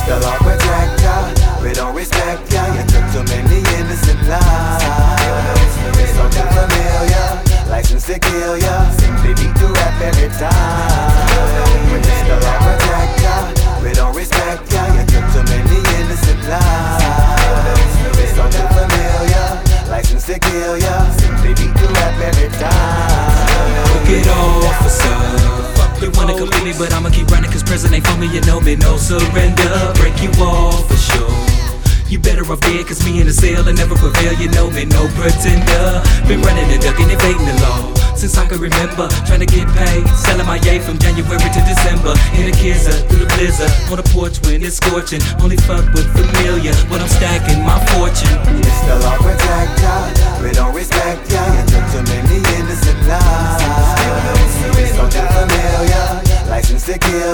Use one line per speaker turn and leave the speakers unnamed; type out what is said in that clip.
the law protect ya. We don't respect ya. You took too many innocent lives. It's so too familiar, license to kill ya. Simply beat the rap every time. It's the law protect ya. We don't respect ya. You took too many innocent lives. It's so too familiar, license to kill ya. Simply beat the rap every time.
Get off, officer. You wanna complete me, but I'ma keep running, cause prison ain't for me, you know me, no surrender. Break you off for sure. You better off dead, cause me in the cell and never prevail, you know me, no pretender. Been running and ducking, evading the law since I can remember, trying to get paid, selling my yay from January to December. In a kizzer, through the blizzard, on the porch when it's scorching. Only fuck with familiar, when I'm stacking my fortune.
It's the law protect ya, we don't respect ya. You took too many innocent lives. It's so too familiar, license to kill